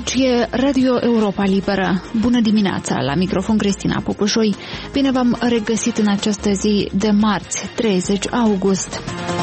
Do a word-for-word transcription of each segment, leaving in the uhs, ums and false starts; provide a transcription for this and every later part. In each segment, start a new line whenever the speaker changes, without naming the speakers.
Aici e Radio Europa Liberă. Bună dimineața, la microfon Cristina Popușoi. Bine v-am regăsit în această zi de marți, treizeci august.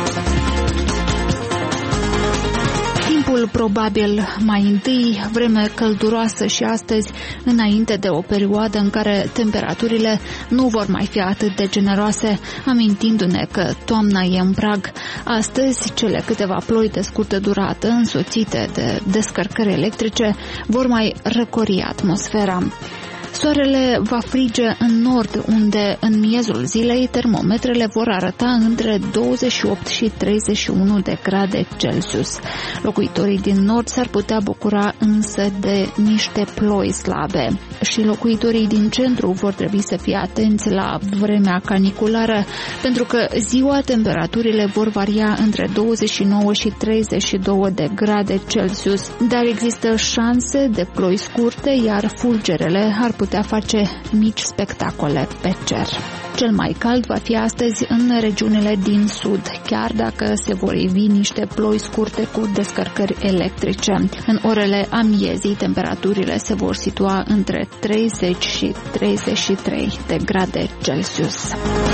Timpul probabil mai întâi, vreme călduroasă și astăzi, înainte de o perioadă în care temperaturile nu vor mai fi atât de generoase, amintindu-ne că toamna e în prag. Astăzi, cele câteva ploi de scurtă durată, însoțite de descărcări electrice, vor mai răcori atmosfera. Soarele va frige în nord, unde în miezul zilei termometrele vor arăta între douăzeci și opt și treizeci și unu de grade Celsius. Locuitorii din nord s-ar putea bucura însă de niște ploi slabe și locuitorii din centru vor trebui să fie atenți la vremea caniculară, pentru că ziua temperaturile vor varia între douăzeci și nouă și treizeci și două de grade Celsius, dar există șanse de ploi scurte, iar fulgerele ar putea face mici spectacole pe cer. Cel mai cald va fi astăzi în regiunile din sud, chiar dacă se vor ivi niște ploi scurte cu descărcări electrice. În orele amiezii, temperaturile se vor situa între treizeci și treizeci și trei de grade Celsius.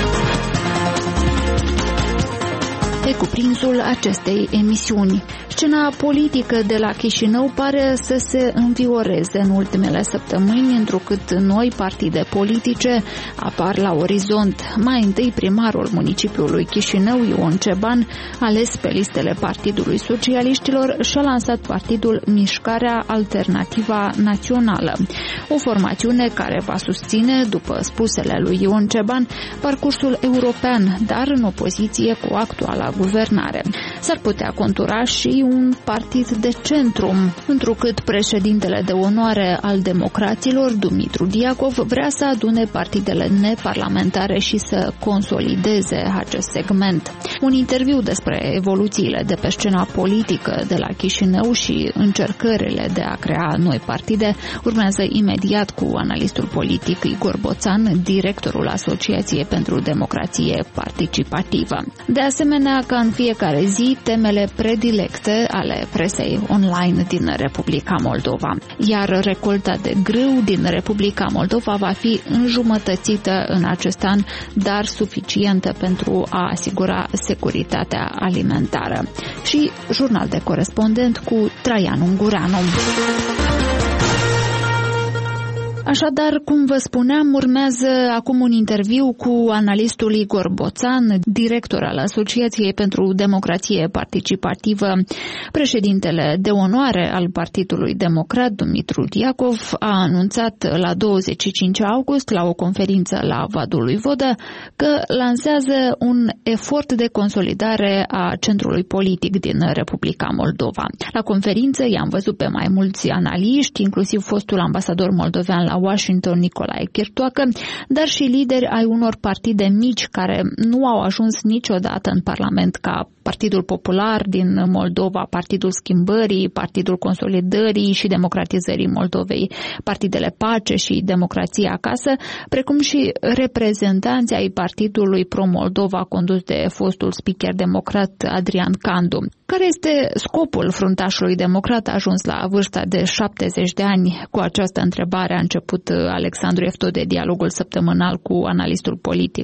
E cuprinsul acestei emisiuni. Scena politică de la Chișinău pare să se învioreze în ultimele săptămâni, întrucât noi partide politice apar la orizont. Mai întâi, primarul municipiului Chișinău, Ion Ceban, ales pe listele Partidului Socialiștilor, și-a lansat partidul Mișcarea Alternativa Națională, o formațiune care va susține, după spusele lui Ion Ceban, parcursul european, dar în opoziție cu actuala guvernare. S-ar putea contura și un partid de centru, întrucât președintele de onoare al democraților, Dumitru Diacov, vrea să adune partidele neparlamentare și să consolideze acest segment. Un interviu despre evoluțiile de pe scena politică de la Chișinău și încercările de a crea noi partide urmează imediat cu analistul politic Igor Boțan, directorul Asociației pentru Democrație Participativă. De asemenea, ca în fiecare zi, temele predilecte ale presei online din Republica Moldova. Iar recolta de grâu din Republica Moldova va fi înjumătățită în acest an, dar suficientă pentru a asigura securitatea alimentară. Și jurnal de corespondent cu Traian Ungureanu. Așadar, cum vă spuneam, urmează acum un interviu cu analistul Igor Boțan, director al Asociației pentru Democrație Participativă. Președintele de onoare al Partidului Democrat, Dumitru Diacov, a anunțat la douăzeci și cinci august, la o conferință la Vadul lui Vodă, că lansează un efort de consolidare a centrului politic din Republica Moldova. La conferință i-am văzut pe mai mulți analiști, inclusiv fostul ambasador moldovean la Washington, Nicolae Chirtoacă, dar și lideri ai unor partide mici care nu au ajuns niciodată în Parlament, ca Partidul Popular din Moldova, Partidul Schimbării, Partidul Consolidării și Democratizării Moldovei, Partidele Pace și Democrație Acasă, precum și reprezentanții ai Partidului Pro-Moldova condus de fostul speaker democrat Adrian Candu. Care este scopul fruntașului democrat ajuns la vârsta de șaptezeci de ani? Cu această întrebare a început Alexandru Eftode dialogul săptămânal cu analistul politic